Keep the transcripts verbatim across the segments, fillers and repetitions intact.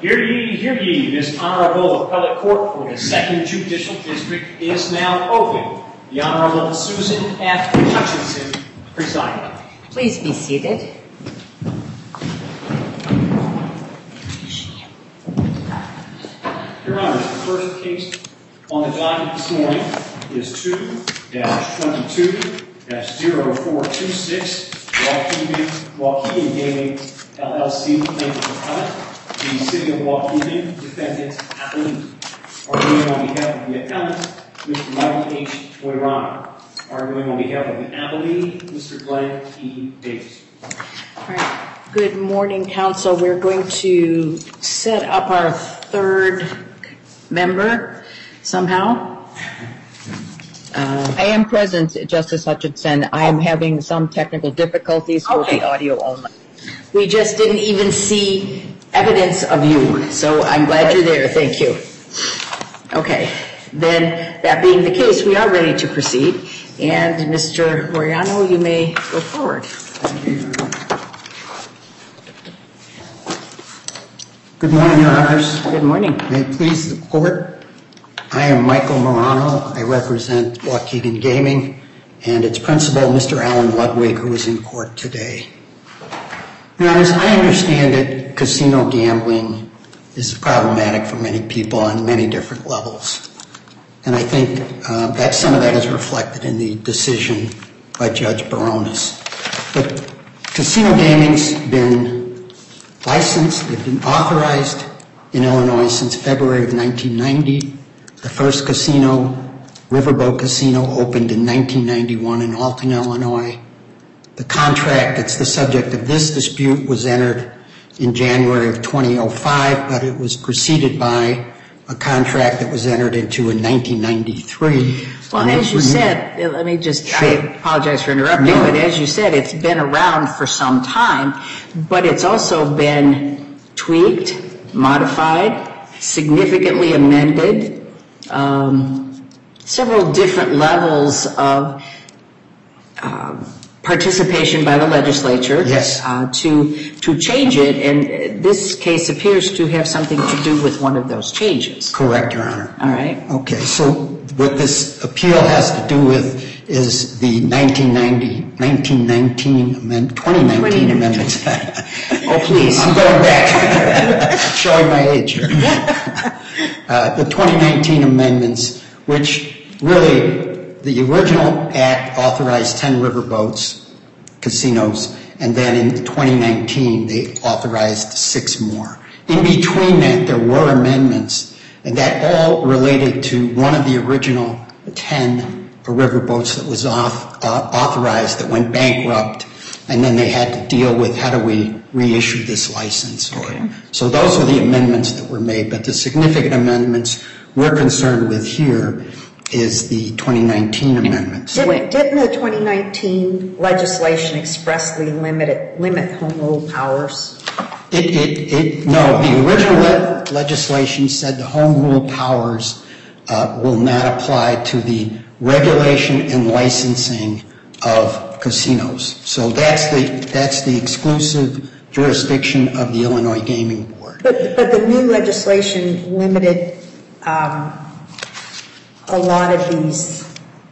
Hear ye, hear ye, this Honorable Appellate Court for the Second Judicial District is now open. The Honorable Susan F. Hutchinson presiding. Please be seated. Your Honor, the first case on the docket this morning is two twenty-two oh four two six, Waukegan Gaming, L L C, plaintiff appellant, the City of Waukegan, defendant appellant. Arguing on behalf of the appellant, Mister Michael H. Moirano. Arguing on behalf of the appellee, Mister Glenn E. Davis. All right. Good morning, counsel. We're going to set up our third member somehow. Uh, I am present, Justice Hutchinson. I am having some technical difficulties okay. with the audio only. We just didn't even see evidence of you, so I'm glad you're there. Thank you. Okay. Then, that being the case, we are ready to proceed. And Mister Moirano, you may go forward. Good morning, Your Honors. Good morning. May it please the Court, I am Michael Moirano. I represent Waukegan Gaming and its principal, Mister Alan Ludwig, who is in court today. Your Honors, I understand that casino gambling is problematic for many people on many different levels. And I think uh, that some of that is reflected in the decision by Judge Baronis. But casino gaming's been licensed, it's been authorized in Illinois since February of nineteen ninety. The first casino, Riverboat Casino, opened in nineteen ninety-one in Alton, Illinois. The contract that's the subject of this dispute was entered in January of two thousand five, but it was preceded by a contract that was entered into in nineteen ninety-three. Well, as you said, let me just, sure. I apologize for interrupting, no. but as you said, it's been around for some time, but it's also been tweaked, modified, significantly amended, um, several different levels of uh, participation by the legislature yes. uh, to to change it, and this case appears to have something to do with one of those changes. Correct, Your Honor. All right. Okay, so what this appeal has to do with is the nineteen ninety, nineteen nineteen amend, twenty nineteen amendments. Oh, please. I'm going back, showing my age here. Uh, the twenty nineteen amendments, which really, the original act authorized ten riverboats, casinos, and then in twenty nineteen they authorized six more. In between that, there were amendments, and that all related to one of the original ten riverboats that was off, uh, authorized that went bankrupt, and then they had to deal with how do we reissue this license. Okay. So those are the amendments that were made, but the significant amendments we're concerned with here is the twenty nineteen amendments. Didn't, didn't the twenty nineteen legislation expressly limit it, limit home rule powers? It, it, it, no, the original le- legislation said the home rule powers uh, will not apply to the regulation and licensing of casinos. So that's the, that's the exclusive jurisdiction of the Illinois Gaming Board. But, but the new legislation limited um, a lot of these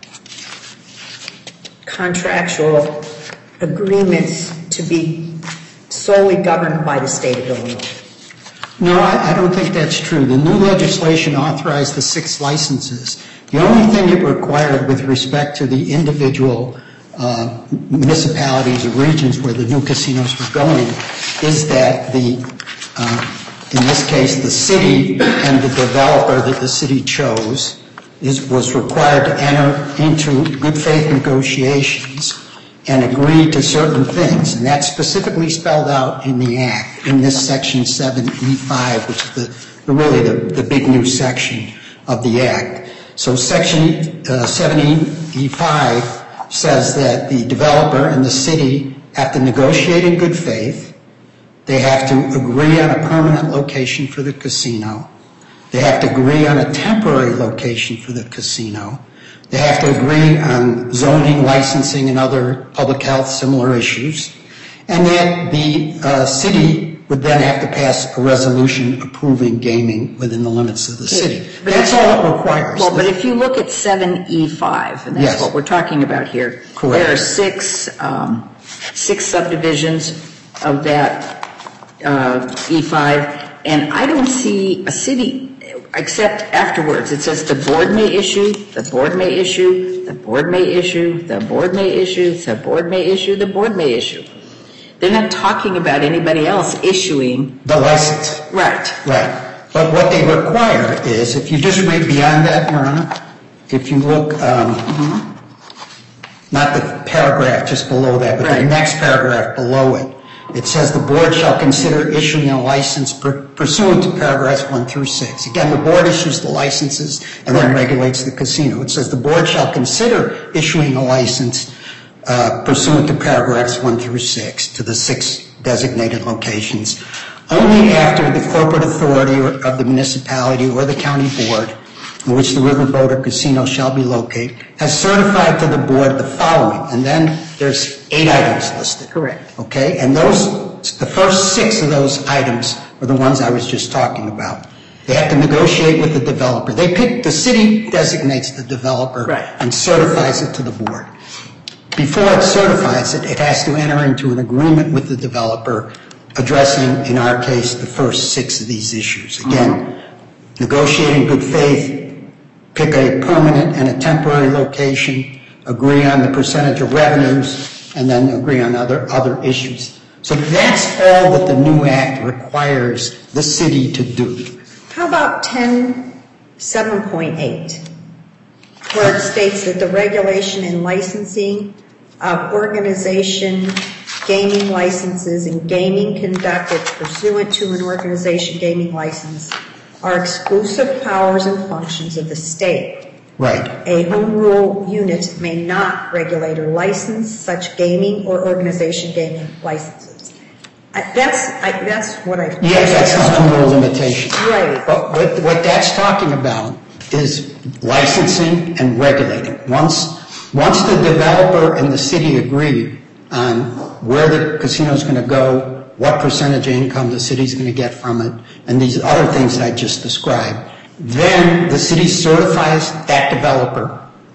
contractual agreements to be solely governed by the state of Illinois. No, I, I don't think that's true. The new legislation authorized the six licenses. The only thing it required with respect to the individual uh, municipalities or regions where the new casinos were going is that the, uh, in this case, the city and the developer that the city chose is, was required to enter into good faith negotiations and agree to certain things. And that's specifically spelled out in the Act, in this Section seven E five, which is the, the really the, the big new section of the Act. So Section uh, seven E five says that the developer and the city have to negotiate in good faith. They have to agree on a permanent location for the casino. They have to agree on a temporary location for the casino. They have to agree on zoning, licensing, and other public health similar issues. And that the uh, city would then have to pass a resolution approving gaming within the limits of the city. That's all it requires. Well, but if you look at seven E five, and that's Yes. what we're talking about here. Correct. There are six, um, six subdivisions of that uh, E five, and I don't see a city, except afterwards. It says the board may issue, the board may issue, the board may issue, the board may issue, the board may issue, the board may issue. They're not talking about anybody else issuing. The license. Right. Right. But what they require is, if you just read beyond that, Your Honor, if you look, um, mm-hmm. not the paragraph just below that, but right. the next paragraph below it, it says the board shall consider issuing a license per- pursuant to paragraphs one through six. Again, the board issues the licenses and then regulates the casino. It says the board shall consider issuing a license uh, pursuant to paragraphs one through six to the six designated locations only after the corporate authority or, of the municipality or the county board in which the riverboat or casino shall be located has certified to the board the following. And then there's eight items listed. Correct. Okay? And those, the first six of those items are the ones I was just talking about. They have to negotiate with the developer. They pick, the city designates the developer right. and certifies it to the board. Before it certifies it, it has to enter into an agreement with the developer addressing, in our case, the first six of these issues. Again, mm-hmm. negotiate in good faith, pick a permanent and a temporary location, agree on the percentage of revenues, and then agree on other, other issues. So that's all that the new act requires the city to do. How about ten seven point eight, where it states that the regulation and licensing of organization gaming licenses and gaming conducted pursuant to an organization gaming license are exclusive powers and functions of the state. Right. A home rule unit may not regulate or license such gaming or organization gaming licenses. I, that's I, that's what I. Yes, that's a home rule limitation. Right. But what, what that's talking about is licensing and regulating. Once once the developer and the city agree on where the casino is going to go, what percentage of income the city is going to get from it, and these other things that I just described, then the city certifies that developer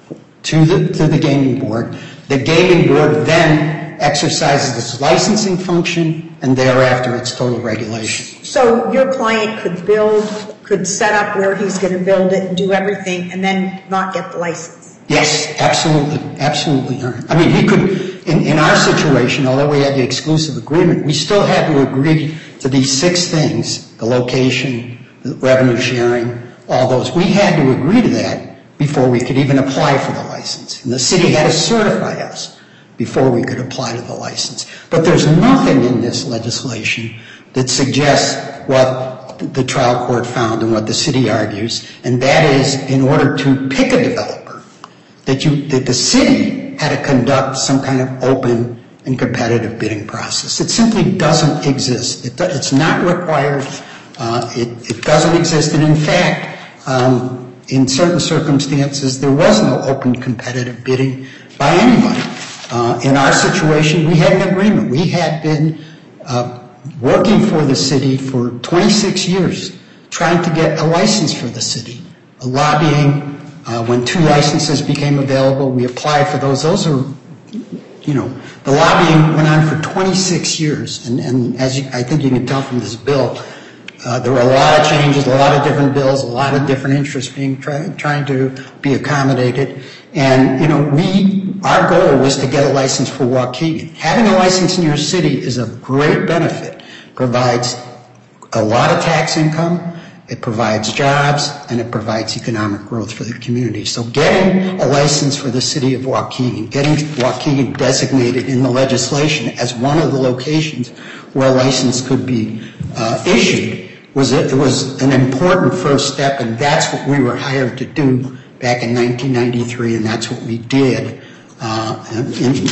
to the to the gaming board. The gaming board then exercises its licensing function, and thereafter its total regulation. So your client could build, could set up where he's going to build it and do everything, and then not get the license. Yes, absolutely, absolutely. I mean, he could, in, in our situation, although we had the exclusive agreement, we still had to agree to these six things: the location, the revenue sharing, all those. We had to agree to that before we could even apply for the license. And the city had to certify us before we could apply to the license. But there's nothing in this legislation that suggests what the trial court found and what the city argues, and that is, in order to pick a developer, that you that the city had to conduct some kind of open and competitive bidding process. It simply doesn't exist. It, it's not required. Uh, it, it doesn't exist. And in fact, um, in certain circumstances, there was no open competitive bidding by anybody. Uh, in our situation, we had an agreement. We had been uh, working for the city for twenty-six years, trying to get a license for the city, lobbying. Uh, when two licenses became available, we applied for those. Those are, you know, the lobbying went on for twenty-six years. And, and as you, I think you can tell from this bill, uh, there were a lot of changes, a lot of different bills, a lot of different interests being try, trying to be accommodated. And, you know, we, our goal was to get a license for Waukegan. Having a license in your city is a great benefit. Provides a lot of tax income. It provides jobs, and it provides economic growth for the community. So getting a license for the city of Waukegan, getting Waukegan designated in the legislation as one of the locations where a license could be uh, issued was a, it was an important first step, and that's what we were hired to do back in nineteen ninety-three, and that's what we did uh, in,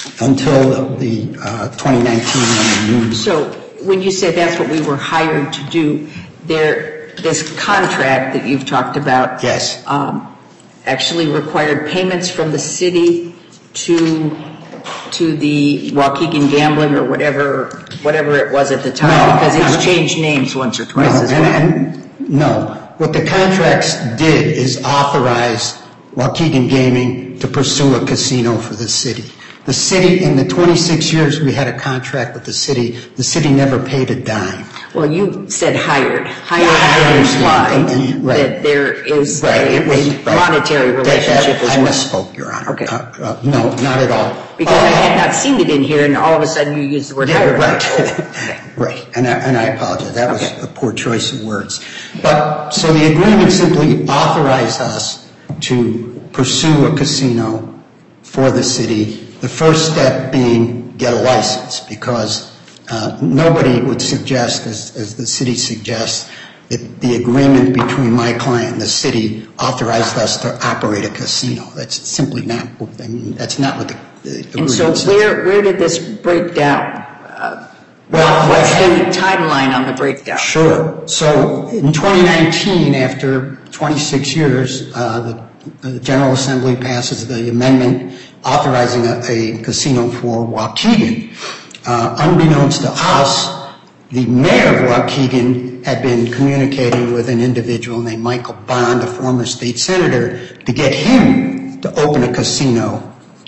until the uh, twenty nineteen when we moved. So when you say that's what we were hired to do, there. This contract that you've talked about, yes, um, actually required payments from the city to to the Waukegan Gambling or whatever whatever it was at the time, No, because no. it's changed names once or twice No, as well. and, and, no, what the contracts did is authorize Waukegan Gaming to pursue a casino for the city. The city, in the twenty-six years we had a contract with the city, the city never paid a dime. Well, you said hired. Hired Yeah, I would understand. imply And- and- right. that there is Right, a, it was- a right. monetary That- relationship that- as I well. misspoke, Your Honor. Okay. Uh, uh, no, not at all. Because I had not seen it in here, and all of a sudden you used the word Yeah, hired. right. Okay. Right, and I, and I apologize, that was Okay. a poor choice of words. But, so the agreement simply authorized us to pursue a casino for the city, the first step being get a license, because uh, nobody would suggest, as, as the city suggests, that the agreement between my client and the city authorized us to operate a casino. That's simply not, I mean, that's not what the, the agreement And so says. where, where did this break down? Uh, Well, What's what the timeline on the breakdown? Sure. So in twenty nineteen, after twenty-six years, uh, the, the General Assembly passes the amendment authorizing a, a casino for Waukegan. Uh, unbeknownst to us, the mayor of Waukegan had been communicating with an individual named Michael Bond, a former state senator, to get him to open a casino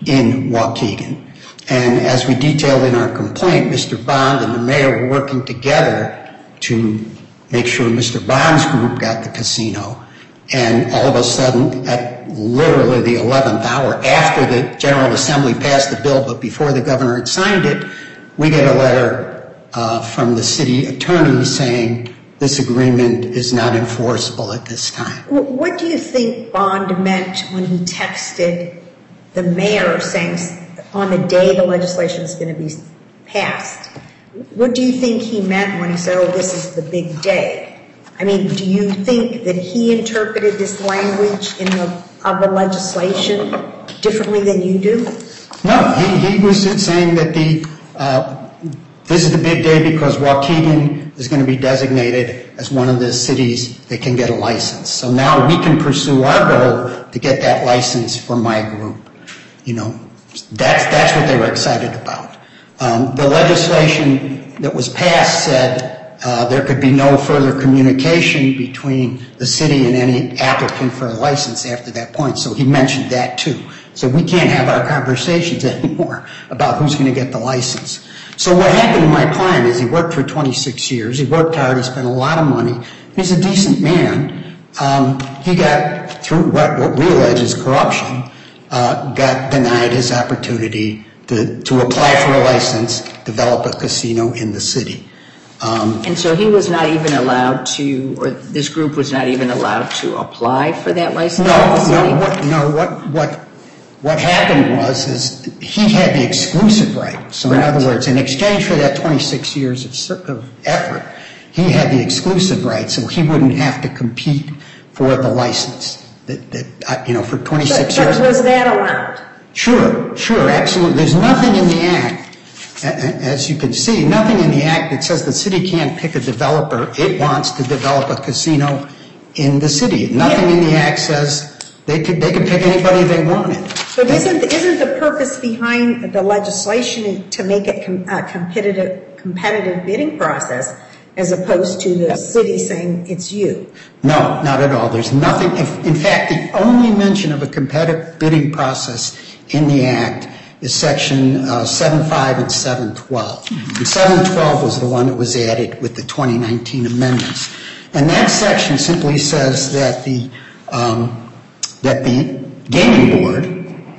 in Waukegan. And as we detailed in our complaint, Mister Bond and the mayor were working together to make sure Mister Bond's group got the casino. And all of a sudden, at literally the eleventh hour, after the General Assembly passed the bill, but before the governor had signed it, we get a letter uh, from the city attorney saying this agreement is not enforceable at this time. What do you think Bond meant when he texted the mayor saying on the day the legislation is going to be passed? What do you think he meant when he said, oh, this is the big day? I mean, do you think that he interpreted this language in the, of the legislation differently than you do? No, he, he was saying that the uh, this is the big day because Waukegan is going to be designated as one of the cities that can get a license. So now we can pursue our goal to get that license for my group. You know, that's that's what they were excited about. Um, the legislation that was passed said uh, there could be no further communication between the city and any applicant for a license after that point. So he mentioned that too. So we can't have our conversations anymore about who's going to get the license. So what happened to my client is he worked for twenty-six years. He worked hard. He spent a lot of money. He's a decent man. Um, he got, through what, what we allege is corruption, uh, got denied his opportunity to, to apply for a license, develop a casino in the city. Um, And so he was not even allowed to, or this group was not even allowed to apply for that license? No, in the city? no, what, no, what, what, what happened was, is he had the exclusive right. So in Right. other words, in exchange for that twenty-six years of, ser- of effort, he had the exclusive right, so he wouldn't have to compete for the license that, that, uh, you know, for twenty-six But, years. but was that allowed? Sure, sure, absolutely. There's nothing in the act, a- a- as you can see, nothing in the act that says the city can't pick a developer. It wants to develop a casino in the city. Nothing in the act says they could they could pick anybody they wanted. But isn't, isn't the purpose behind the legislation to make it com- a competitive, competitive bidding process as opposed to the city saying it's you? No, not at all. There's nothing. if- In fact, the only mention of a competitive bidding process in the act is section uh, seven five and seven twelve. And seven twelve was the one that was added with the twenty nineteen amendments. And that section simply says that the um, that the gaming board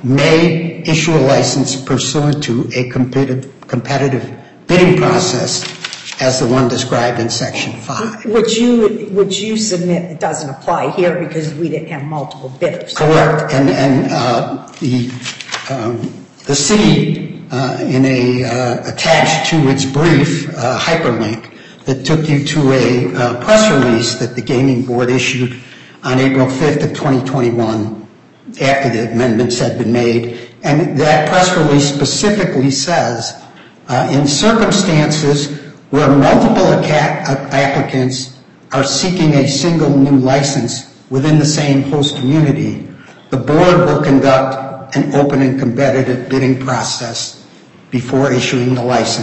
may issue a license pursuant to a competitive competitive bidding process as the one described in section five. Which you, which you submit it doesn't apply here because we didn't have multiple bidders. Correct. And, and uh, the, um, the city, uh, in a, uh, attached to its brief, uh, hyperlink that took you to a uh, press release that the gaming board issued on April fifth of twenty twenty-one after the amendments had been made. And that press release specifically says, uh, in circumstances where multiple aca- applicants are seeking a single new license within the same host community, the board will conduct an open and competitive bidding process before issuing the license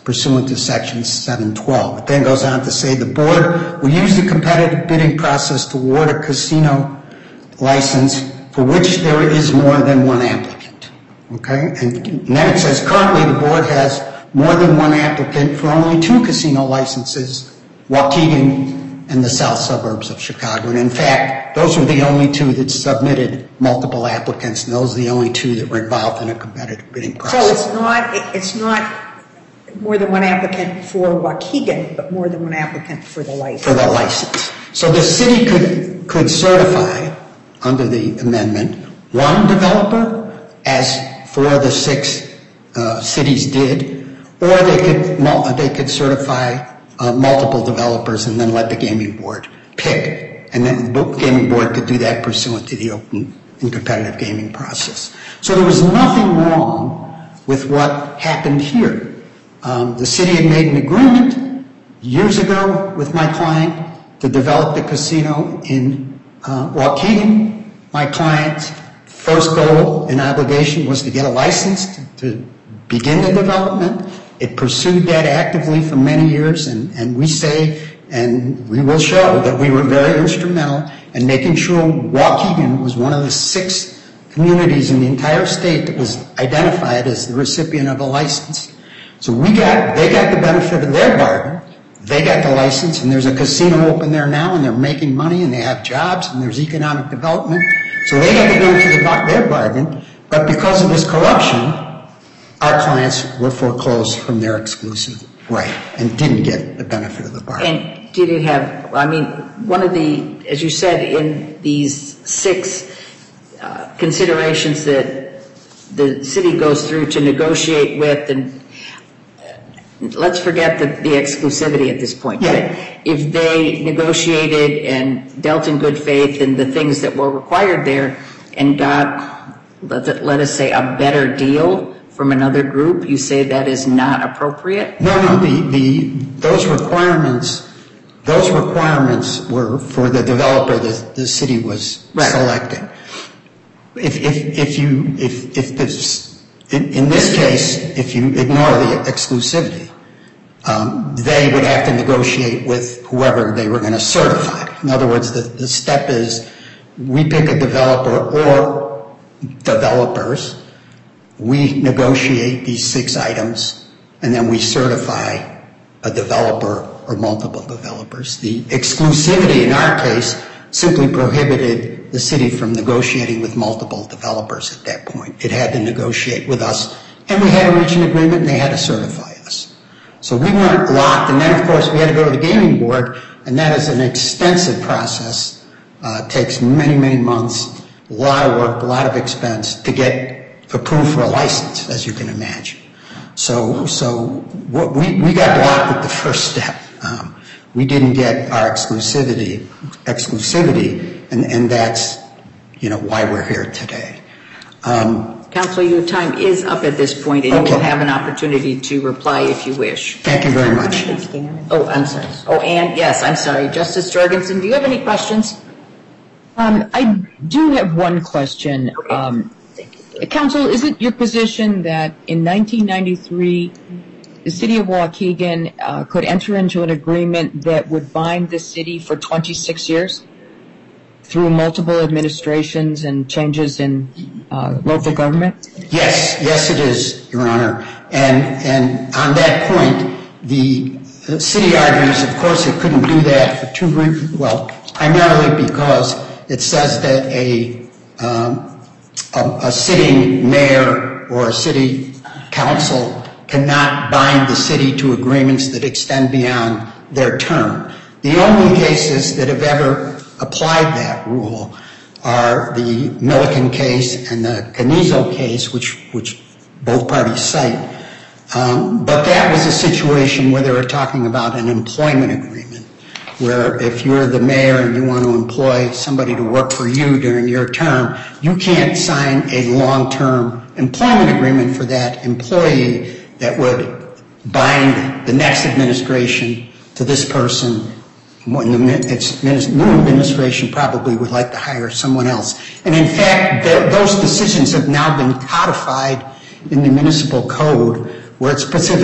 pursuant to Section seven twelve. It then goes on to say the board will use the competitive bidding process to award a casino license for which there is more than one applicant. Okay? And then it says currently the board has more than one applicant for only two casino licenses, Waukegan and the south suburbs of Chicago. And in fact, those were the only two that submitted multiple applicants, and those are the only two that were involved in a competitive bidding process. So it's not, it's not more than one applicant for Waukegan, but more than one applicant for the license. For the license. So the city could, could certify, under the amendment, one developer, as four of the six uh, cities did, or they could, they could certify Uh, multiple developers and then let the gaming board pick. And then the gaming board could do that pursuant to the open and competitive gaming process. So there was nothing wrong with what happened here. Um, the city had made an agreement years ago with my client to develop the casino in uh, Waukegan. My client's first goal and obligation was to get a license to, to begin the development. It pursued that actively for many years, and, and we say, and we will show, that we were very instrumental in making sure Waukegan was one of the six communities in the entire state that was identified as the recipient of a license. So we got, they got the benefit of their bargain. They got the license, and there's a casino open there now, and they're making money, and they have jobs, and there's economic development. So they got the benefit of their bargain, but because of this corruption, our clients were foreclosed from their exclusive right and didn't get the benefit of the bargain. And did it have, I mean, one of the, as you said, in these six uh, considerations that the city goes through to negotiate with, and let's forget the, the exclusivity at this point. Yeah. But if they negotiated and dealt in good faith in the things that were required there and got, let, let us say, a better deal from another group, you say that is not appropriate? No, no, the, the, those requirements, those requirements were for the developer that the city was right. selecting. If, if, if you, if, if this, in, in this case, if you ignore the exclusivity, um, they would have to negotiate with whoever they were going to certify. In other words, the, the step is we pick a developer or developers, we negotiate these six items, and then we certify a developer or multiple developers. The exclusivity in our case simply prohibited the city from negotiating with multiple developers at that point. It had to negotiate with us, and we had to reach an agreement, and they had to certify us. So we weren't locked, and then, of course, we had to go to the gaming board, and that is an extensive process. Uh, it takes many, many months, a lot of work, a lot of expense to get approved for a license, as you can imagine. So, so what we, we got blocked at the first step. Um, we didn't get our exclusivity, exclusivity, and, and that's, you know, why we're here today. Um, Council, your time is up at this point, and okay. you will have an opportunity to reply if you wish. Thank you very much. Oh, I'm sorry. Oh, and yes, I'm sorry. Justice Jorgensen, do you have any questions? Um, I do have one question. Okay. Um, Council, is it your position that in nineteen ninety-three, the city of Waukegan uh, could enter into an agreement that would bind the city for twenty-six years through multiple administrations and changes in uh, local government? Yes, yes it is, Your Honor. And, and on that point, the uh, city argues, of course, it couldn't do that for two reasons. Well, primarily because it says that a um, A, a sitting mayor or a city council cannot bind the city to agreements that extend beyond their term. The only cases that have ever applied that rule are the Milliken case and the Canizo case, which, which both parties cite. Um, but that was a situation where they were talking about an employment agreement, where if you're the mayor and you want to employ somebody to work for you during your term, you can't sign a long-term employment agreement for that employee that would bind the next administration to this person when the new administration probably would like to hire someone else. And in fact, those decisions have now been codified in the municipal code, where it specifics,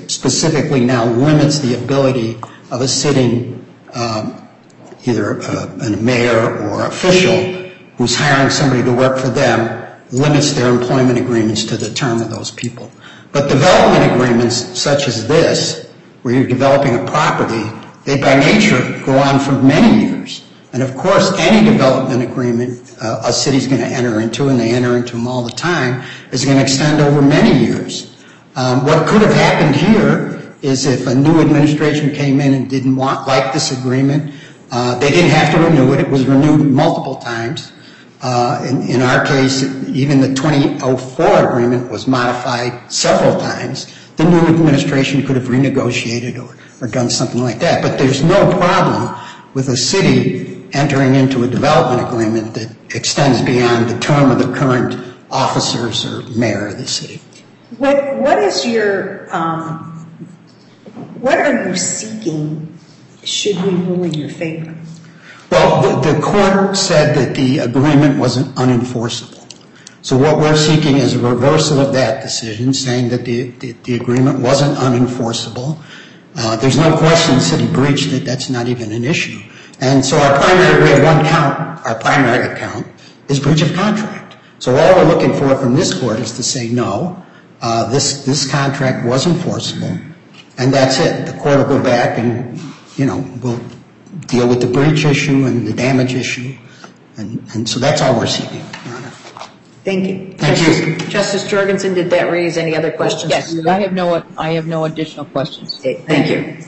specifically now limits the ability of a sitting, um, either a, a mayor or official who's hiring somebody to work for them, limits their employment agreements to the term of those people. But development agreements such as this, where you're developing a property, they by nature go on for many years. And of course, any development agreement uh, a city's going to enter into, and they enter into them all the time, is going to extend over many years. Um, what could have happened here is if a new administration came in and didn't want like this agreement, uh, they didn't have to renew it. It was renewed multiple times. Uh, in, in our case, even the twenty oh four agreement was modified several times. The new administration could have renegotiated or, or done something like that. But there's no problem with a city entering into a development agreement that extends beyond the term of the current officers or mayor of the city. What What is your, um, what are you seeking should we rule in your favor? Well, the, the court said that the agreement wasn't unenforceable. So what we're seeking is a reversal of that decision, saying that the, the, the agreement wasn't unenforceable. Uh, there's no question the city breached it. That's not even an issue. And so our primary, we have one count, our primary account is breach of contract. So all we're looking for from this court is to say no, uh, this, this contract was enforceable, and that's it. The court will go back and, you know, we'll deal with the breach issue and the damage issue. And, and so that's all we're seeking, Your Honor. Thank you. Thank Justice, you. Justice Jorgensen, did that raise any other questions? Yes, I have no, I have no additional questions. Okay, thank you.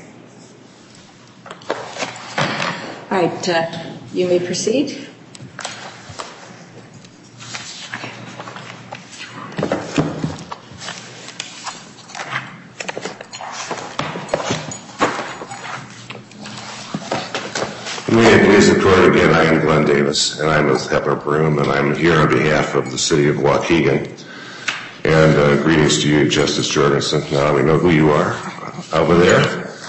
All right, uh, you may proceed. May it please the court, again, I am Glenn Davis, and I'm with Hepler Broom, and I'm here on behalf of the city of Waukegan. And uh, greetings to you, Justice Jorgensen. Now we know who you are over there.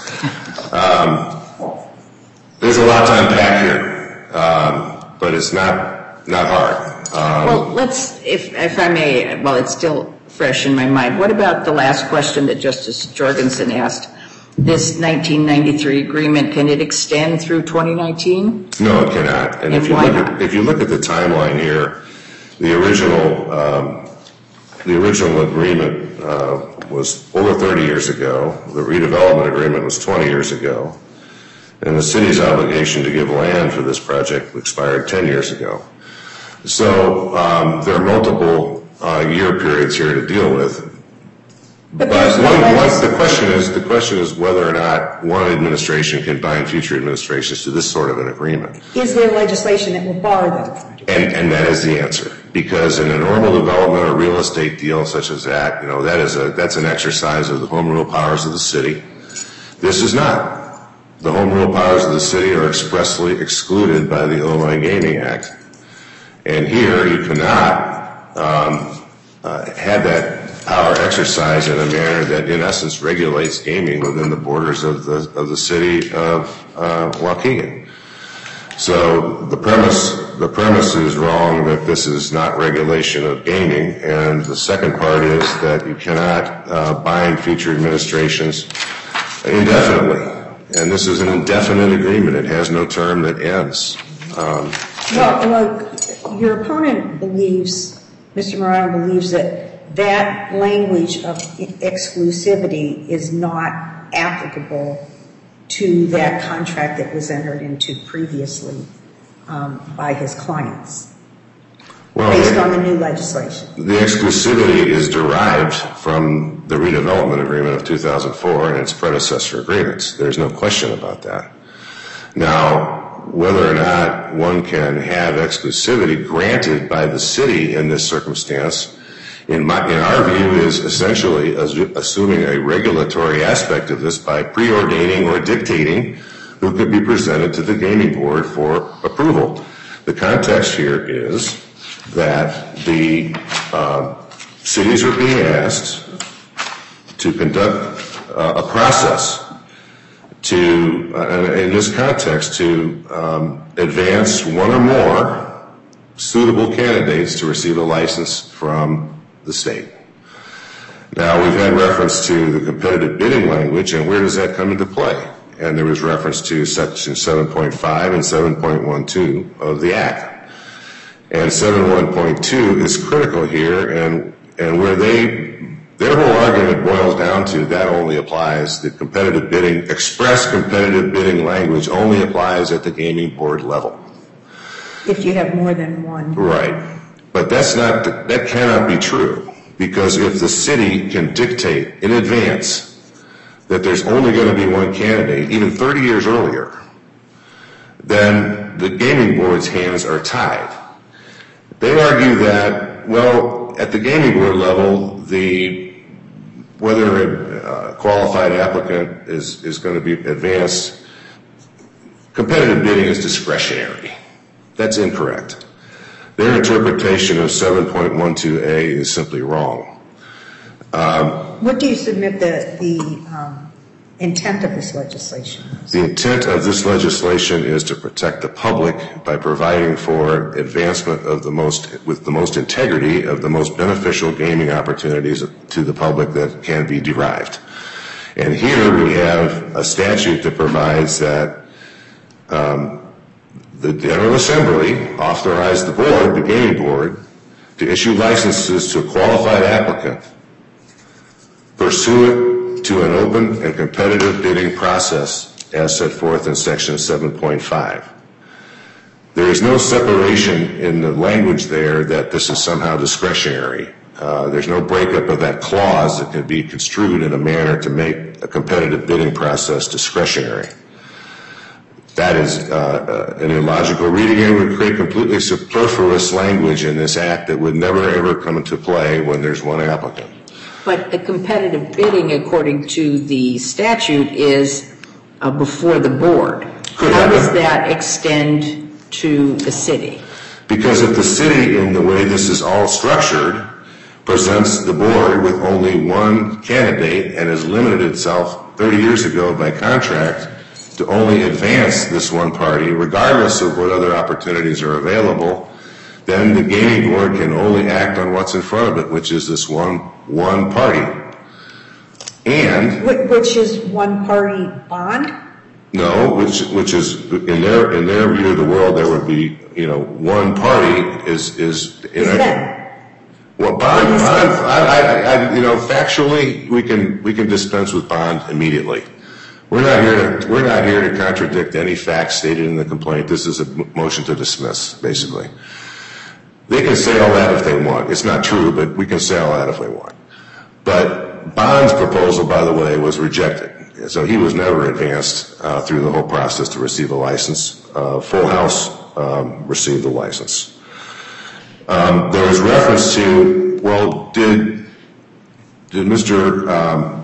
Um, there's a lot to unpack here, um, but it's not not hard. Um, Well, let's, if, if I may, well, it's still fresh in my mind. What about the last question that Justice Jorgensen asked? This nineteen ninety-three agreement, can it extend through twenty nineteen? No, it cannot. And, And if you why look not? at if you look at the timeline here, the original um, the original agreement uh, was over thirty years ago. The redevelopment agreement was twenty years ago, and the city's obligation to give land for this project expired ten years ago. So um, there are multiple uh, year periods here to deal with. But But there's no one, one, legis- the question is the question is whether or not one administration can bind future administrations to this sort of an agreement. Is there legislation that will bar them? And, and that is the answer. Because in a normal development or real estate deal such as that, you know, that is a, that's an exercise of the home rule powers of the city. This is not. The home rule powers of the city are expressly excluded by the Illinois Gaming Act. And here you cannot um, uh, have that power exercised in a manner that in essence regulates gaming within the borders of the, of the city of uh, Waukegan. So the premise, the premise is wrong that this is not regulation of gaming, and the second part is that you cannot uh, bind future administrations indefinitely. And this is an indefinite agreement. It has no term that ends. Um, Well, well, your opponent believes, Mister Morano believes that that language of exclusivity is not applicable to that contract that was entered into previously um, by his clients, well, based on the new legislation. The exclusivity is derived from the redevelopment agreement of two thousand four and its predecessor agreements. There's no question about that. Now, whether or not one can have exclusivity granted by the city in this circumstance, in, my, in our view, is essentially assuming a regulatory aspect of this by preordaining or dictating who could be presented to the gaming board for approval. The context here is that the uh, cities are being asked to conduct uh, a process to, uh, in this context, to um, advance one or more suitable candidates to receive a license from the state. Now, we've had reference to the competitive bidding language, and where does that come into play? And there was reference to Section seven point five and seven point twelve of the Act. And seven point one point two is critical here, and, and where they, their whole argument boils down to, that only applies, the competitive bidding, express competitive bidding language only applies at the gaming board level. If you have more than one. Right. But that's not, that cannot be true. Because if the city can dictate in advance that there's only going to be one candidate, even thirty years earlier, then the gaming board's hands are tied. They argue that, well, at the gaming board level, the whether a qualified applicant is, is going to be advanced, competitive bidding is discretionary. That's incorrect. Their interpretation of seven point twelve A is simply wrong. Um, what do you submit the, the um, intent of this legislation is? The intent of this legislation is to protect the public by providing for advancement of the most, with the most integrity of the most beneficial gaming opportunities to the public that can be derived. And here we have a statute that provides that um, the General Assembly authorized the board, the gaming board, to issue licenses to a qualified applicant pursuant to an open and competitive bidding process as set forth in Section seven point five. There is no separation in the language there that this is somehow discretionary. Uh, there's no breakup of that clause that can be construed in a manner to make a competitive bidding process discretionary. That is uh, an illogical reading, and would create completely superfluous language in this act that would never ever come into play when there's one applicant. But the competitive bidding, according to the statute, is uh, before the board. Could How happen. does that extend to the city? Because if the city, in the way this is all structured, presents the board with only one candidate and has limited itself thirty years ago by contract to only advance this one party, regardless of what other opportunities are available, then the gaming board can only act on what's in front of it, which is this one one party. And which is one party bond? no, which which is in their in their view of the world, there would be, you know, one party is is. Is that? Well, bond, bond. I, I, I, you know, factually, we can we can dispense with bond immediately. We're not here to we're not here to contradict any facts stated in the complaint. This is a motion to dismiss, basically. They can say all that if they want. It's not true, but we can say all that if they want. But Bond's proposal, by the way, was rejected. So he was never advanced uh, through the whole process to receive a license. Uh, Full House um, received the license. Um, there was reference to, well, did did Mister Um,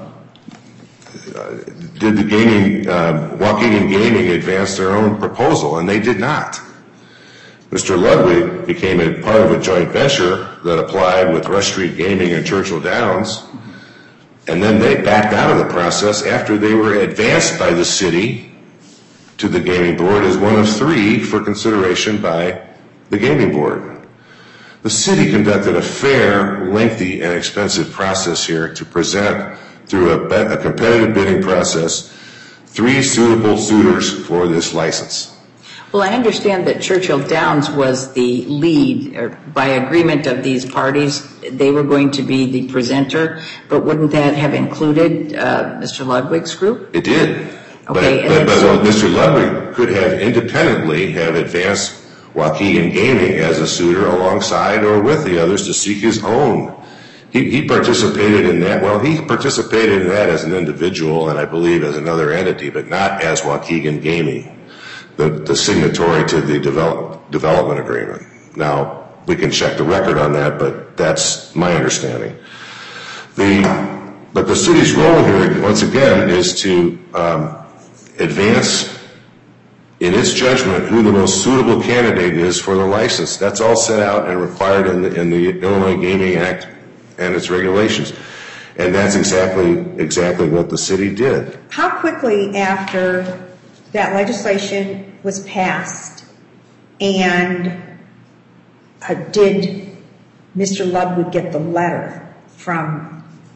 did the gaming, uh, Waukegan Gaming advance their own proposal? And they did not. Mister Ludwig became a part of a joint venture that applied with Rush Street Gaming and Churchill Downs, and then they backed out of the process after they were advanced by the city to the gaming board as one of three for consideration by the gaming board. The city conducted a fair, lengthy, and expensive process here to present through a, a competitive bidding process three suitable suitors for this license. Well, I understand that Churchill Downs was the lead, or by agreement of these parties, they were going to be the presenter, but wouldn't that have included uh, Mister Ludwig's group? It did. Okay, but but, but so, Mister Ludwig could have independently have advanced Waukegan Gaming as a suitor alongside or with the others to seek his own. He, he participated in that. Well, he participated in that as an individual and I believe as another entity, but not as Waukegan Gaming, the, the signatory to the develop, development agreement. Now, we can check the record on that, but that's my understanding. The, but the city's role here, once again, is to um, advance in its judgment who the most suitable candidate is for the license. That's all set out and required in the, in the Illinois Gaming Act and its regulations. And that's exactly exactly what the city did. How quickly after that legislation was passed and uh, did Mister Ludwig get the letter from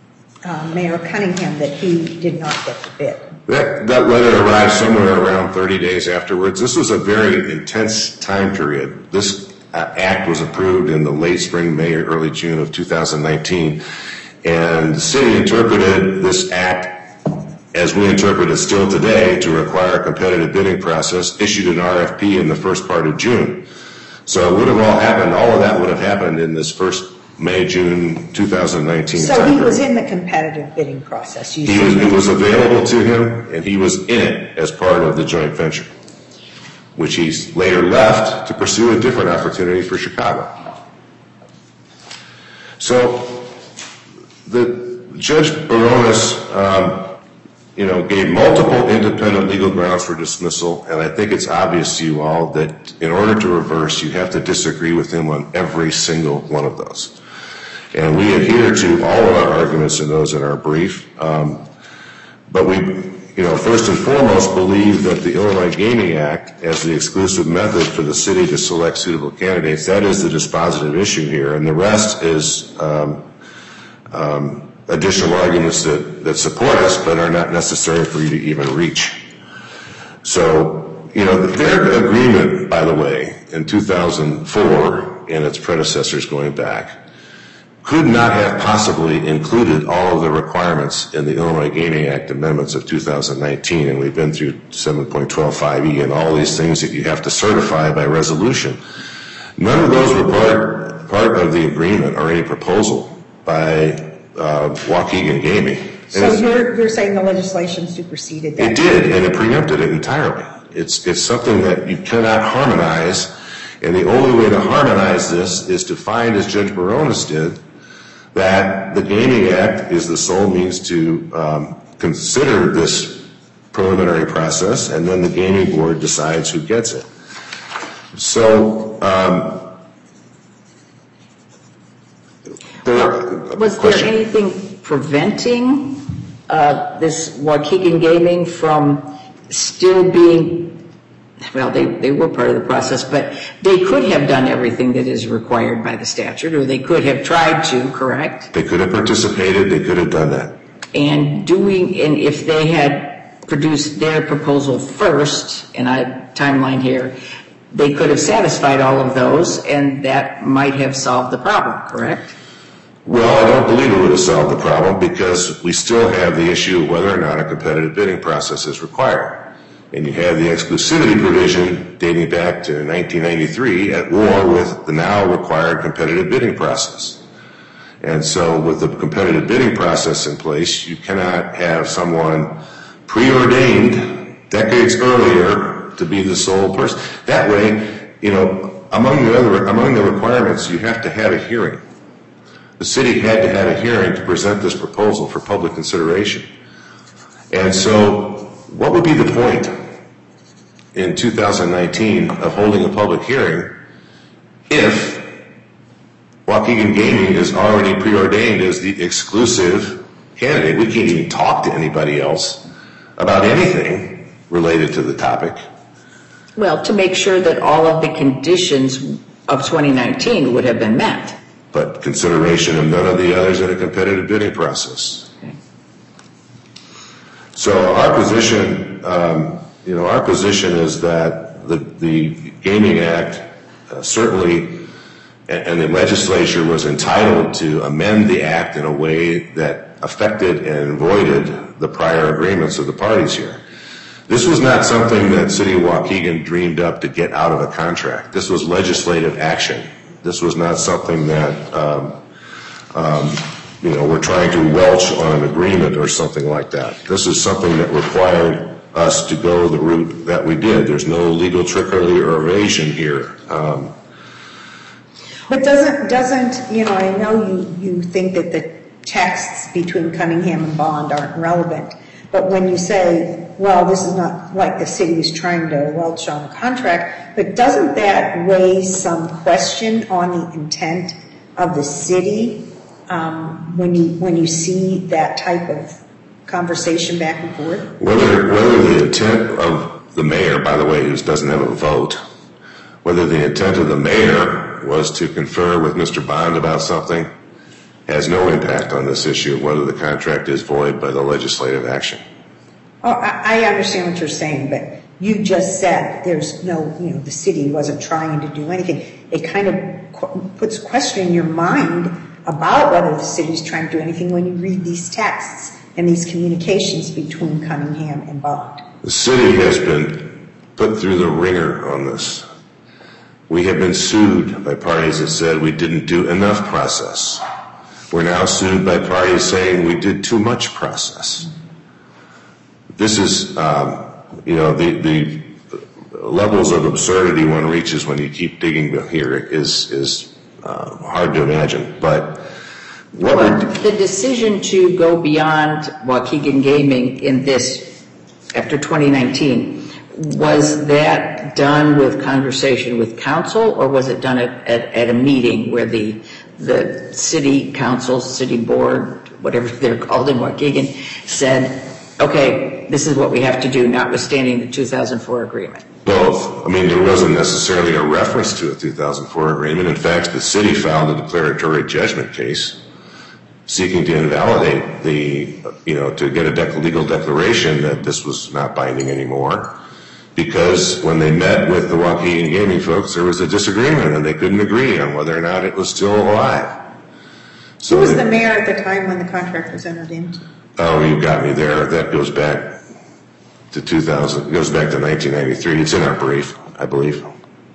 uh, Mayor Cunningham that he did not get the bid? That, that letter arrived somewhere around thirty days afterwards. This was a very intense time period. This uh, act was approved in the late spring, May, or early June of two thousand nineteen. And the city interpreted this act, as we interpret it still today, to require a competitive bidding process, issued an R F P in the first part of June. So it would have all happened, all of that would have happened in this first May, June two thousand nineteen. So he was in the competitive bidding process. You He was, it was available to him, and he was in it as part of the joint venture, which he later left to pursue a different opportunity for Chicago. So the Judge Baronis, um, you know, gave multiple independent legal grounds for dismissal, and I think it's obvious to you all that in order to reverse, you have to disagree with him on every single one of those. And we adhere to all of our arguments in those in our brief. Um, but we, you know, first and foremost believe that the Illinois Gaming Act, as the exclusive method for the city to select suitable candidates, that is the dispositive issue here. And the rest is um, um, additional arguments that, that support us but are not necessary for you to even reach. So, you know, their agreement, by the way, in two thousand four and its predecessors going back, could not have possibly included all of the requirements in the Illinois Gaming Act amendments of two thousand nineteen, and we've been through seven point twelve five E and all these things that you have to certify by resolution. None of those were part, part of the agreement or any proposal by uh, Waukegan Gaming. So you're, you're saying the legislation superseded that? It did, and it preempted it entirely. It's, it's something that you cannot harmonize, and the only way to harmonize this is to find, as Judge Baronis did, that the Gaming Act is the sole means to um, consider this preliminary process, and then the Gaming Board decides who gets it. So, um, there, was there anything preventing uh, this Waukegan Gaming from still being, well, they, they were part of the process, but they could have done everything that is required by the statute, or they could have tried to, correct? They could have participated, they could have done that. And doing, and if they had produced their proposal first, and I timeline here, they could have satisfied all of those, and that might have solved the problem, correct? Well, I don't believe it would have solved the problem, because we still have the issue of whether or not a competitive bidding process is required. And you have the exclusivity provision dating back to nineteen ninety-three at war with the now required competitive bidding process. And so with the competitive bidding process in place, you cannot have someone preordained decades earlier to be the sole person. That way, you know, among the other, among the requirements, you have to have a hearing. The city had to have a hearing to present this proposal for public consideration. And so what would be the point in two thousand nineteen of holding a public hearing if Waukegan Gaming is already preordained as the exclusive candidate? We can't even talk to anybody else about anything related to the topic. Well, to make sure that all of the conditions of twenty nineteen would have been met. But consideration of none of the others in a competitive bidding process. Okay. So our position, um, you know, our position is that the, the Gaming Act uh, certainly, and, and the legislature was entitled to amend the act in a way that affected and voided the prior agreements of the parties here. This was not something that City of Waukegan dreamed up to get out of a contract. This was legislative action. This was not something that, um, um, you know, we're trying to welch on an agreement or something like that. This is something that required us to go the route that we did. There's no legal trickery or evasion here. Um, but doesn't, doesn't, you know, I know you, you think that the texts between Cunningham and Bond aren't relevant, but when you say, well, this is not like the city was trying to welch on a contract, but doesn't that raise some question on the intent of the city um, when you when you see that type of conversation back and forth? Whether, whether the intent of the mayor, by the way, who doesn't have a vote, whether the intent of the mayor was to confer with Mister Bond about something, has no impact on this issue of whether the contract is void by the legislative action. Oh, I, I understand what you're saying, but you just said there's no, you know, the city wasn't trying to do anything. It kind of qu- puts question in your mind about whether the city's trying to do anything when you read these texts and these communications between Cunningham and Bond. The city has been put through the ringer on this. We have been sued by parties that said we didn't do enough process. We're now sued by parties saying we did too much process. This is, um, you know, the, the levels of absurdity one reaches when you keep digging here is is uh, hard to imagine. But what well, the decision to go beyond Waukegan Gaming in this after twenty nineteen, was that done with conversation with council, or was it done at, at, at a meeting where the the city council, city board, whatever they're called in Waukegan, said, okay, this is what we have to do, notwithstanding the two thousand four agreement? Both. I mean, there wasn't necessarily a reference to a two thousand four agreement. In fact, the city filed a declaratory judgment case seeking to invalidate the, you know, to get a dec- legal declaration that this was not binding anymore, because when they met with the Waukegan Gaming folks, there was a disagreement and they couldn't agree on whether or not it was still alive. So Who was they, the mayor at the time when the contract was entered into? Oh, you got me there. That goes back to two thousand. It goes back to nineteen ninety-three. It's in our brief, I believe.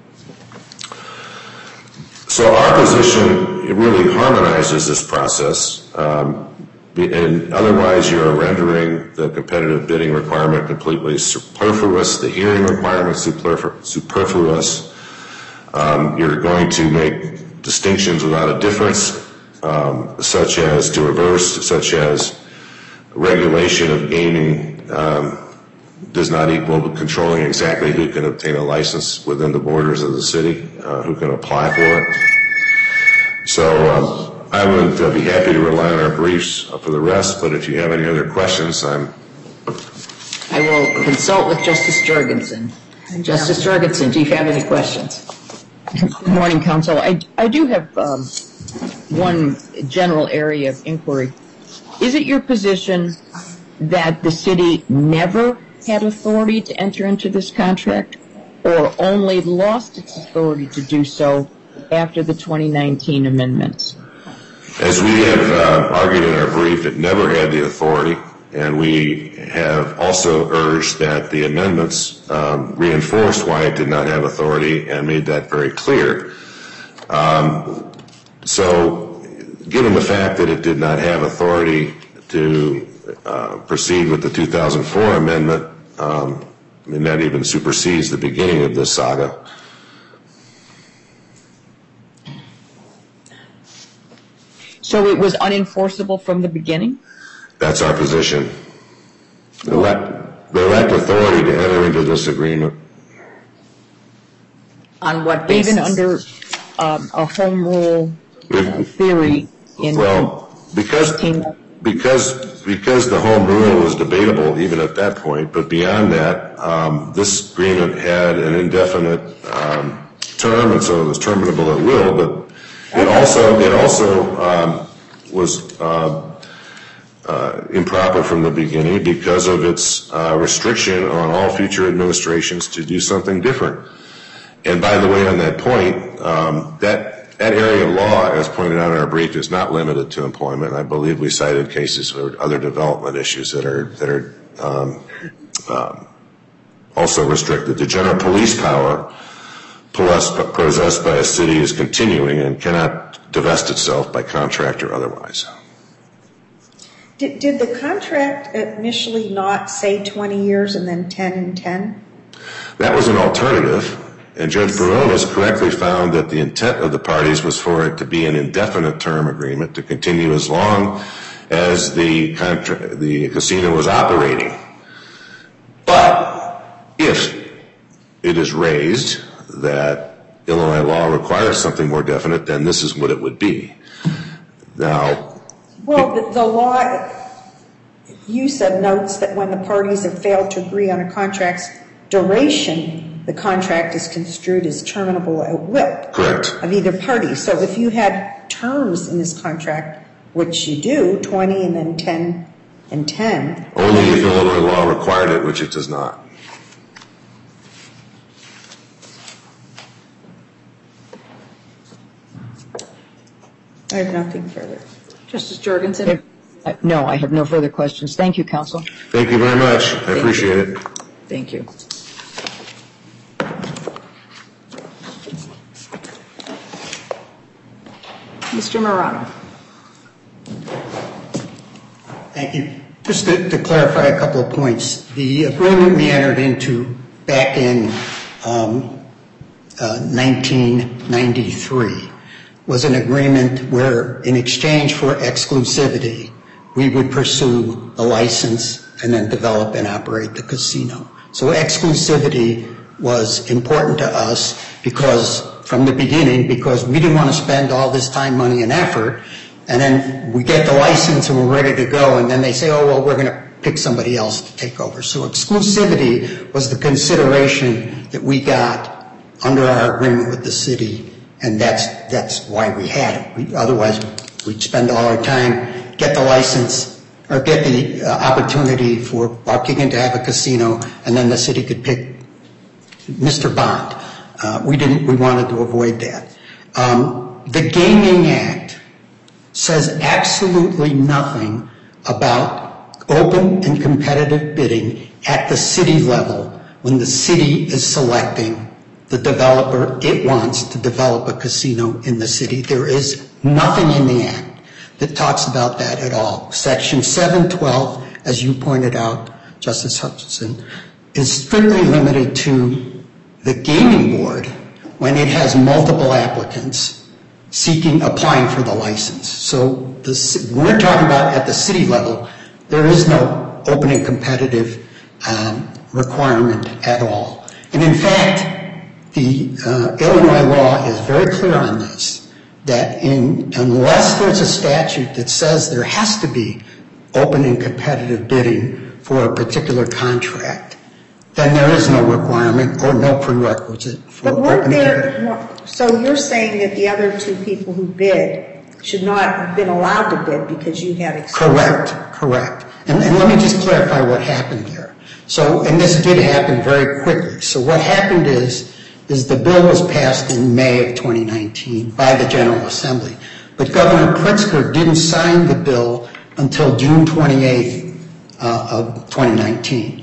So our position, it really harmonizes this process, um, and otherwise you're rendering the competitive bidding requirement completely superfluous, the hearing requirement superfluous. Um, you're going to make distinctions without a difference, um, such as to reverse, such as regulation of gaming um, does not equal controlling exactly who can obtain a license within the borders of the city, uh, who can apply for it. So um, I would uh, be happy to rely on our briefs for the rest, but if you have any other questions, I'm... I will consult with Justice Jorgensen. Justice Jorgensen, do you have any questions? Good morning, Counsel. I, I do have um, one general area of inquiry. Is it your position that the city never had authority to enter into this contract, or only lost its authority to do so after the twenty nineteen amendments? As we have uh, argued in our brief, it never had the authority, and we have also urged that the amendments um, reinforced why it did not have authority and made that very clear. Um, so given the fact that it did not have authority to uh, proceed with the two thousand four amendment, um, I mean, that even supersedes the beginning of this saga. So it was unenforceable from the beginning? That's our position. They lacked, they lacked authority to enter into this agreement. On what basis? Even under um, a home rule uh, theory in well, because because because the home rule was debatable even at that point, but beyond that, um, this agreement had an indefinite um, term, and so it was terminable at will. But it also it also um, was uh, uh, improper from the beginning because of its uh, restriction on all future administrations to do something different. And by the way, on that point, um, that that area of law, as pointed out in our brief, is not limited to employment. I believe we cited cases for other development issues that are that are um, um, also restricted. The general police power possessed by a city is continuing and cannot divest itself by contract or otherwise. Did, did the contract initially not say twenty years and then ten and ten? That was an alternative. And Judge Barone has correctly found that the intent of the parties was for it to be an indefinite term agreement to continue as long as the contra- the casino was operating. But if it is raised that Illinois law requires something more definite, then this is what it would be. Now, well, the, the law, you said, notes that when the parties have failed to agree on a contract's duration, the contract is construed as terminable at will. Correct. Of either party. So if you had terms in this contract which you do, twenty and then ten and ten. Only if Illinois law required it, which it does not. I have nothing further. Justice Jorgensen? Uh, No, I have no further questions. Thank you, counsel. Thank you very much. I Thank appreciate you. it. Thank you. Mister Morano. Thank you. Just to, to clarify a couple of points, the agreement we entered into back in um, uh, nineteen ninety-three was an agreement where, in exchange for exclusivity, we would pursue the license and then develop and operate the casino. So exclusivity was important to us because, from the beginning, because we didn't want to spend all this time, money, and effort, and then we get the license and we're ready to go, and then they say, oh, well, we're going to pick somebody else to take over. So exclusivity was the consideration that we got under our agreement with the city, and that's that's why we had it. We, otherwise, we'd spend all our time, get the license, or get the uh, opportunity for Waukegan to have a casino, and then the city could pick Mister Bond. Uh, we didn't. We wanted to avoid that. Um, the Gaming Act says absolutely nothing about open and competitive bidding at the city level when the city is selecting the developer it wants to develop a casino in the city. There is nothing in the Act that talks about that at all. Section seven twelve, as you pointed out, Justice Hutchinson, is strictly limited to the gaming board when it has multiple applicants seeking, applying for the license. So the, when we're talking about at the city level, there is no open and competitive um, requirement at all. And in fact, the uh, Illinois law is very clear on this, that in, unless there's a statute that says there has to be open and competitive bidding for a particular contract, then there is no requirement or no prerequisite for But weren't open and competitive. there, so you're saying that the other two people who bid should not have been allowed to bid because you had exclusivity? Correct, correct. And, and let me just clarify what happened there. So, and this did happen very quickly. So what happened is, is the bill was passed in May of twenty nineteen by the General Assembly. But Governor Pritzker didn't sign the bill until June twenty-eighth uh, of twenty nineteen.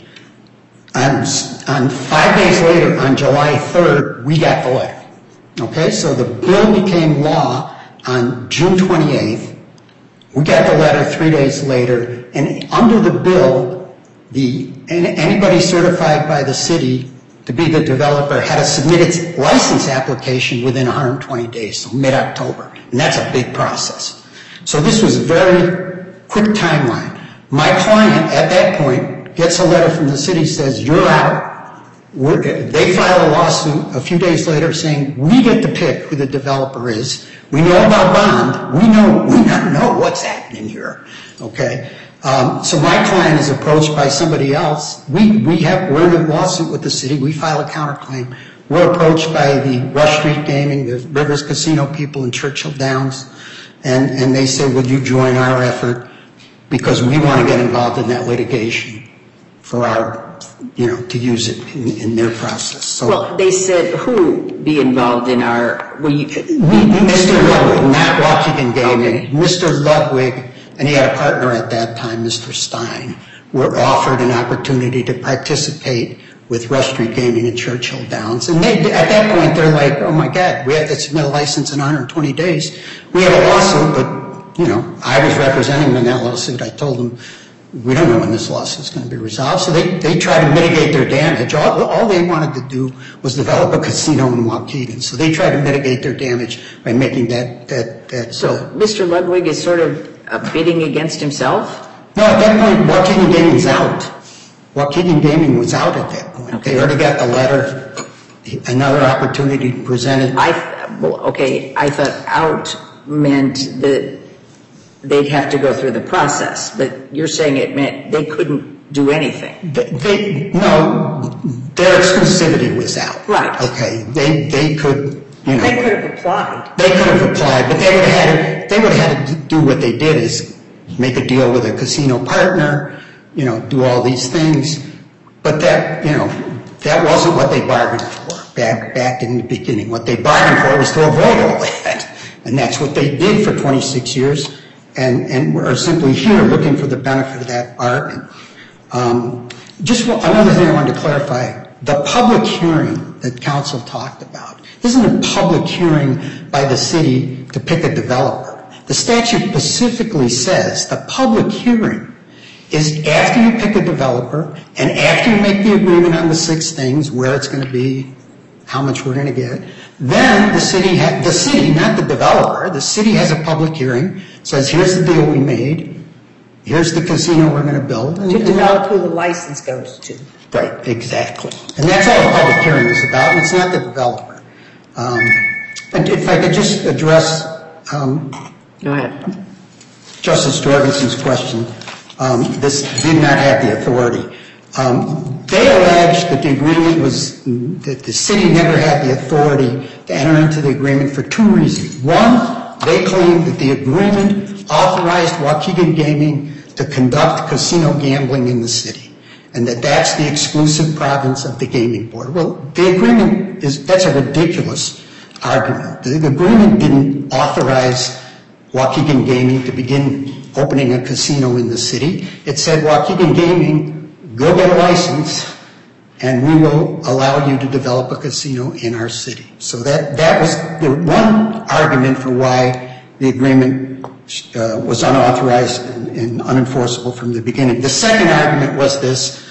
On, on five days later, on July third, we got the letter. Okay, so the bill became law on June twenty-eighth. We got the letter three days later, and under the bill, the anybody certified by the city to be the developer had to submit its license application within one hundred twenty days, so mid-October, and that's a big process. So this was a very quick timeline. My client, at that point, gets a letter from the city, says, you're out. We're, they file a lawsuit a few days later saying, we get to pick who the developer is. We know about bond. We know, we not know what's happening here, okay? Um, so my client is approached by somebody else. We, we have, we're in a lawsuit with the city. We file a counterclaim. We're approached by the Rush Street Gaming, the Rivers Casino people in Churchill Downs, and, and they say, would you join our effort because we want to get involved in that litigation for our, you know, to use it in, in their process. So, Well, they said who be involved in our, will you, Mister Ludwig, not Waukegan Gaming, Okay. Mister Ludwig, and he had a partner at that time, Mister Stein, were offered an opportunity to participate with Rush Street Gaming in Churchill Downs. And they, at that point, they're like, oh my God, we have to submit a license in one hundred twenty days. We have a lawsuit, but, you know, I was representing them in that lawsuit. I told them, we don't know when this lawsuit is going to be resolved. So they, they tried to mitigate their damage. All, all they wanted to do was develop a casino in Waukegan. So they tried to mitigate their damage by making that, that, that. so uh, Mister Ludwig is sort of uh, bidding against himself? No, at that point, Waukegan Gaming's out. Waukegan Gaming was out at that point. Okay. They already got the letter, another opportunity presented. I, th- well, okay, I thought out meant that they'd have to go through the process, but you're saying it meant they couldn't do anything. They, they no, their exclusivity was out. Right. Okay, they they could you know. They could have applied. They could have applied, but they would have had to, they would have had to do what they did is make a deal with a casino partner, you know, do all these things. But that, you know, that wasn't what they bargained for back back in the beginning. What they bargained for was to avoid all that. And that's what they did for twenty-six years, and, and are simply here looking for the benefit of that bargain. Um, just one, another thing I wanted to clarify. The public hearing that council talked about isn't a public hearing by the city to pick a developer. The statute specifically says the public hearing is after you pick a developer and after you make the agreement on the six things, where it's going to be, how much we're going to get. Then the city, ha- the city, not the developer, the city has a public hearing, says here's the deal we made, here's the casino we're going to build. And, To develop who the license goes to. Right, exactly. And that's all the public hearing is about, and it's not the developer. Um, and if I could just address um, Go ahead. Justice Jorgensen's question, um, this did not have the authority. Um, they alleged that the agreement was, that the city never had the authority to enter into the agreement for two reasons. One, they claimed that the agreement authorized Waukegan Gaming to conduct casino gambling in the city, and that that's the exclusive province of the gaming board. Well, the agreement is, that's a ridiculous argument. The agreement didn't authorize Waukegan Gaming to begin opening a casino in the city. It said, Waukegan Gaming, go get a license, and we will allow you to develop a casino in our city. So that, that was the one argument for why the agreement uh, was unauthorized and, and unenforceable from the beginning. The second argument was this,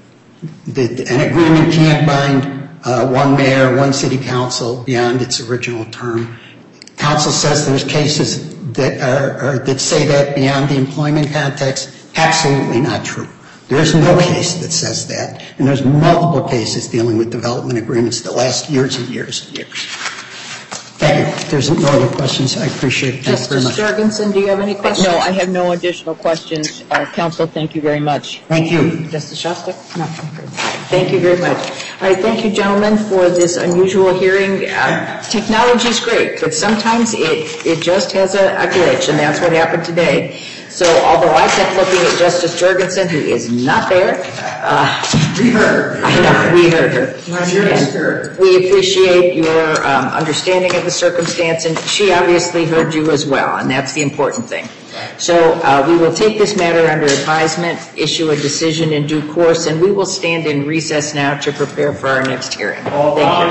that an agreement can't bind uh, one mayor, one city council beyond its original term. Council says there's cases that are, are that say that beyond the employment context. Absolutely not true. There's no case that says that, and there's multiple cases dealing with development agreements that last years and years and years. Thank you. If there's no other questions, I appreciate it. Thank you very Justice much. Jorgensen, do you have any questions? No, I have no additional questions. Uh, Council, thank you very much. Thank you. Justice Shostak? No. Thank you very much. All right, thank you, gentlemen, for this unusual hearing. Uh, Technology is great, but sometimes it, it just has a, a glitch, and that's what happened today. So although I kept looking at Justice Jorgensen, who is not there, uh, We heard her. I know, we heard her. Not your spirit. We appreciate your um, understanding of the circumstance, and she obviously heard you as well, and that's the important thing. So uh, we will take this matter under advisement, issue a decision in due course, and we will stand in recess now to prepare for our next hearing. Thank you.